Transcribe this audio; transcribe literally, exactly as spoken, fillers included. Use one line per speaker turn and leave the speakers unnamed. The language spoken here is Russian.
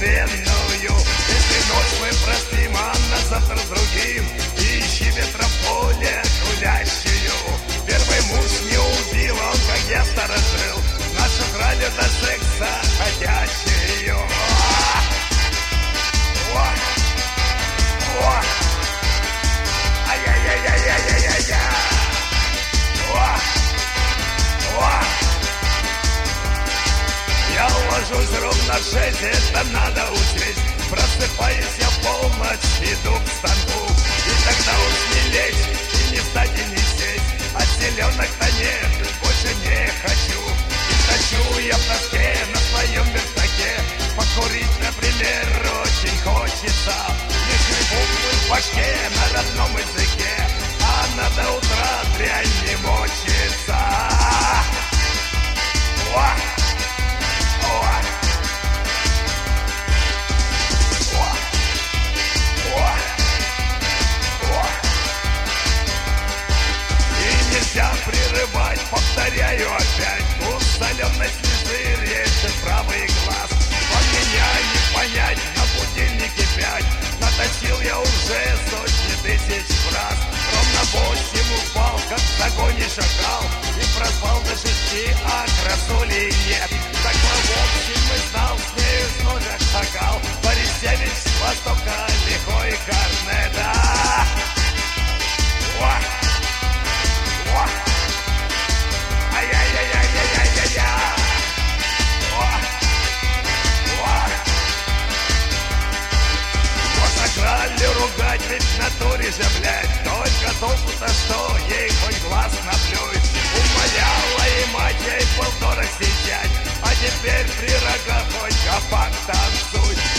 презренную. Если ночь мы простим, а на завтра с другим, ищи ветрополе гулящую. Первый муж не убил, он как я сторожил нашу кралю до секса ходячую. О! О! Ай-яй-яй-яй-яй-яй-яй-яй! О! О! Я ложусь ровно в шесть, это надо учесть. Просыпаюсь я в полночь, иду к станку. И тогда уж не лечь, и не встать, и не сесть. А селенок-то нет, больше не хочу. И хочу я в тоске на своем верстаке покурить, например, очень хочется. Если буквы в башке на родном языке, а на до утра дрянь не мочится. О! О! Нельзя прерывать, повторяю опять. У соленой слезы режет правый глаз. Но меня не понять, на будильнике пять. Наточил я уже сотни тысяч фраз. Ровно восемь упал, как в загоне шакал. И проспал до шести, а красоли нет. Так в общем и знал, с нею с ножек шагал. Борисевич с востока, лихой корнета. О! О! Ай-яй-яй-яй-яй-яй-яй! О! О! Можно кралю ругать, ведь в натуре же, блядь. Только толку-то что, ей хоть глаз наплюй. Умоляла и мать ей полдорог сидять. А теперь при рогах хоть капак танцуй.